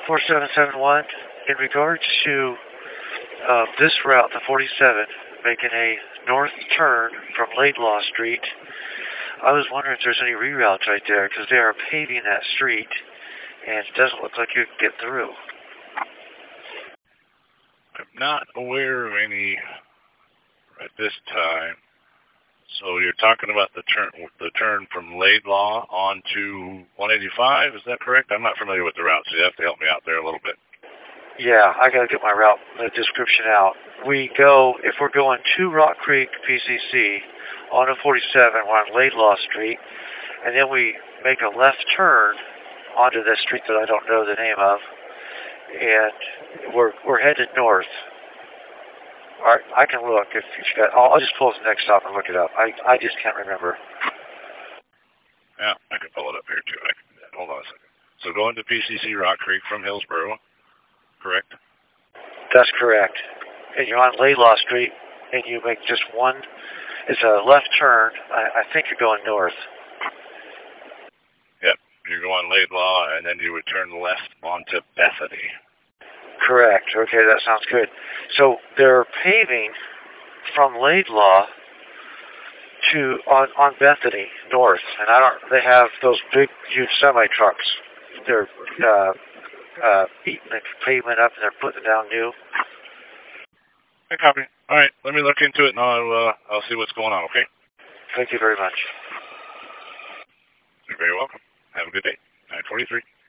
4771, in regards to this route, the 47, making a north turn from Laidlaw Street, I was wondering if there's any reroutes right there, because they are paving that street, and it doesn't look like you can get through. I'm not aware of any at this time. So you're talking about the turn from Laidlaw onto 185, is that correct? I'm not familiar with the route, so you have to help me out there a little bit. Yeah, I gotta get my route description out. We go, if we're going to Rock Creek PCC on a 47, we're on Laidlaw Street, and then we make a left turn onto this street that I don't know the name of, and we're headed north. All right, I can look if you got. I'll just pull the next stop and look it up. I just can't remember. Yeah, I can pull it up here too. I can do that. Hold on a second. So going to PCC Rock Creek from Hillsboro, correct? That's correct. And you're on Laidlaw Street, and you make just one. It's a left turn. I think you're going north. Yep, you're going Laidlaw, and then you would turn left onto Bethany. Correct. Okay, that sounds good. So they're paving from Laidlaw to on Bethany north, and they have those big, huge semi trucks. They're beating the pavement up and they're putting it down new. I copy. All right, let me look into it and I'll see what's going on. Okay. Thank you very much. You're very welcome. Have a good day. 943.